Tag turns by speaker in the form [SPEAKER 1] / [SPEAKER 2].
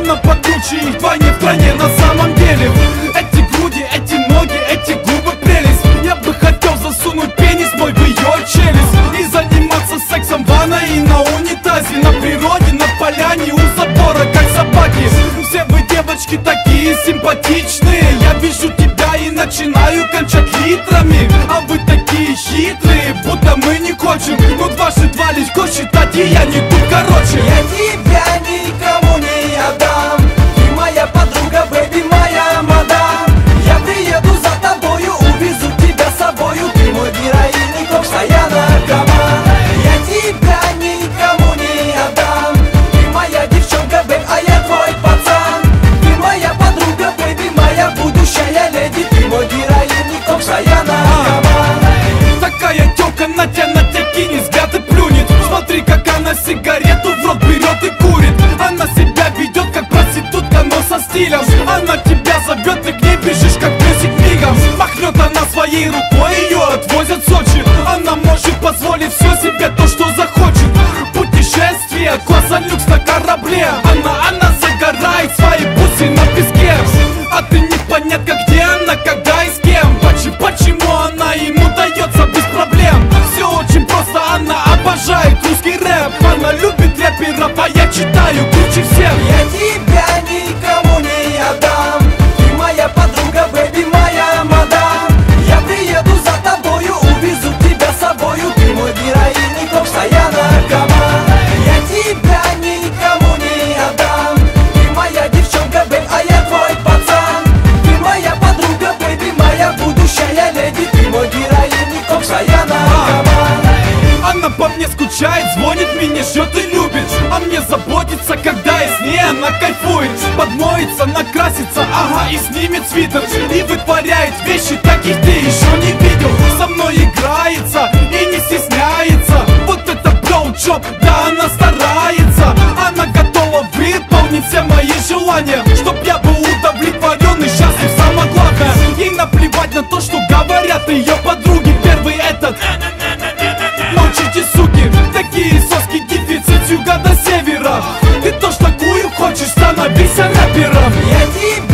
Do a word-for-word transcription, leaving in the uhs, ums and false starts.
[SPEAKER 1] Она покруче их вдвойне в стране на самом деле. Эти груди, эти ноги, эти губы прелесть. Я бы хотел засунуть пенис мой в ее челюсть и заниматься сексом в ванной и на унитазе, на природе, на поляне, у забора, как собаки. Все вы, девочки, такие симпатичные. Я вижу тебя и начинаю кончать литрами. А вы такие хитрые, будто мы не хочем. Ну дважды два легко считать, и я не тут, короче.
[SPEAKER 2] Я тебя никому не отдам. Ты моя подруга, бэби, моя мадам. Я приеду за тобою, увезу тебя с собою. Ты мой героин и постоянно наркоман. Я тебя никому не отдам. Ты моя девчонка, бэб, а я твой пацан. Ты моя подруга, бэби, моя будущая леди. Ты мой героин и постоянно наркоман.
[SPEAKER 1] Такая тёлка на тебя, на тебя кинет, взгляд и плюнет. Смотри, как она сигарету в рот берет и курит. Она себя ведет как проститутка, но со стилем. Она тебя зовет, ты к ней бежишь, как песик мигом. Махнет она своей рукой, ее отвозят в Сочи. Она может позволить все себе, то, что захочет. Путешествие, класса люкс на корабле. Она, она загорает свои бусы на песке. А ты непонятно, где она, когда и с кем. Почему, почему она ему дается без проблем? Все очень просто, она обожает русский рэп. Она любит рэперов, а я читаю круче всех.
[SPEAKER 2] Я тебя никому не отдам. Ты моя подруга, бэби, моя мадам. Я приеду за тобою, увезу тебя с собою. Ты мой героин и постоянно наркоман. Я тебя никому не отдам. Ты моя девчонка, бэб, а я твой пацан. Ты моя подруга, бэби, моя будущая леди. Ты мой героин и постоянно наркоман.
[SPEAKER 1] Она по мне скучает, звонит, меня ждет и любит. А мне заботится, когда я с ней, она кайфует. Подмоется, накрасится, ага, и снимет свитер. И вытворяет вещи, таких ты еще не видел. Со мной играется и не стесняется. Вот это блоуджоп, да она старается. Она готова выполнить все мои желания, чтоб я был удовлетворен и счастлив, самое главное. Ей наплевать на то, что говорят ее подруги. Первый этот: молчите, суки, такие соски, дефицит с юга до севера. Ты тоже такую хочешь, становись рэпером.
[SPEAKER 2] Я тебя